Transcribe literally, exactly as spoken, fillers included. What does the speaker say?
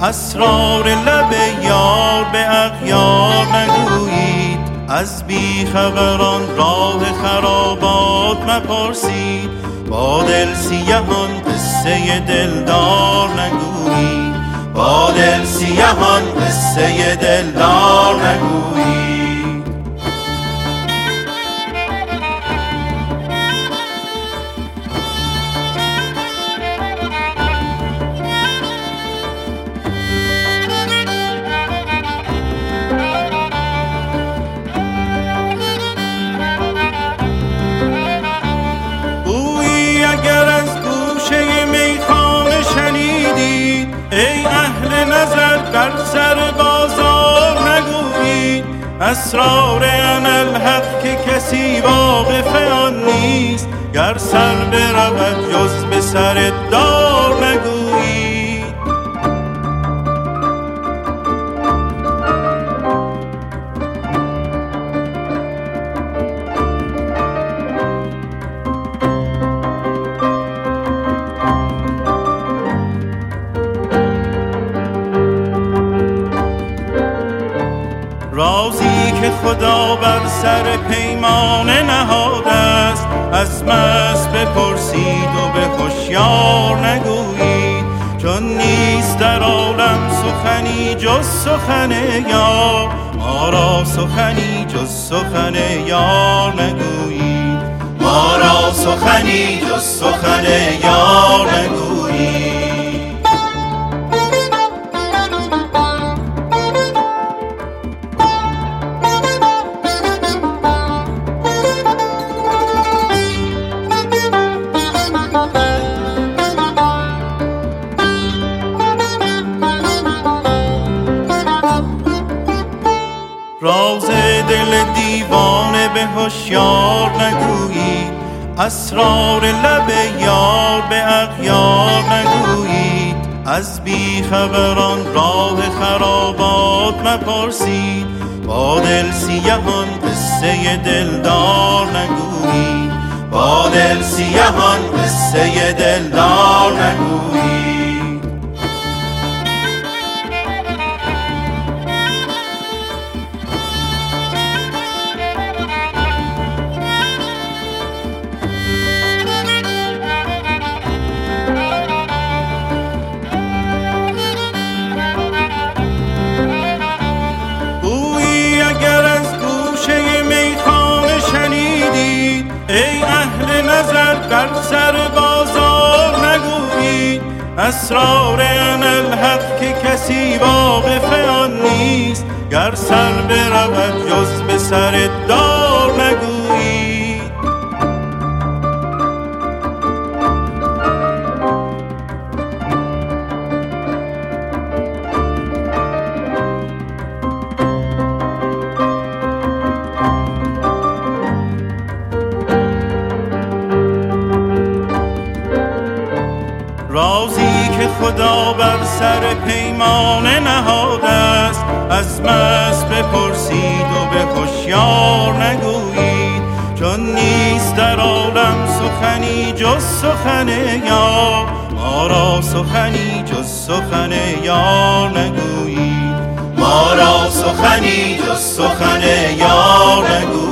اسرار لب یار به اغیار نگویید، از بیخبران راه خرابات مپرسید، با دل سیهان قصه دلدار نگویید، با دل سیهان قصه دلدار نگویید. ای اهل نظر در سر بازار نگویید، اسرار اناالحق که کسی واقف آن نیست، گر سر برود جز به سر دار نگویید. رازی که خدا بر سر پیمانه نهاده است، از مست بپرسید و به هوشیار نگویید، چون نیست در عالم سخنی جز سخن یار، ما را سخنی جز سخن یار نگویید، ما را سخنی جز سخن یار نگویید. راز دل دیوانه به هوشیار نگویید، اسرار لب یار به اغیار نگویید، از بیخبران راه خرابات مپرسید، با دل سیهان قصه دلدار نگویید، با دل سیهان قصه دلدار نگویید. ای اهل نظر در سر بازار نگویید، اسرار اناالحق که کسی واقف آن نیست، گر سر برود جز به سر دار نگویید. رازی که خدا بر سر پیمانه نهاده است، از مست بپرسید و به هوشیار نگویید، چون نیست در عالم سخنی جز سخن یار، ما را سخنی جز سخن یار نگویید، ما را سخنی جز سخن یار نگویید.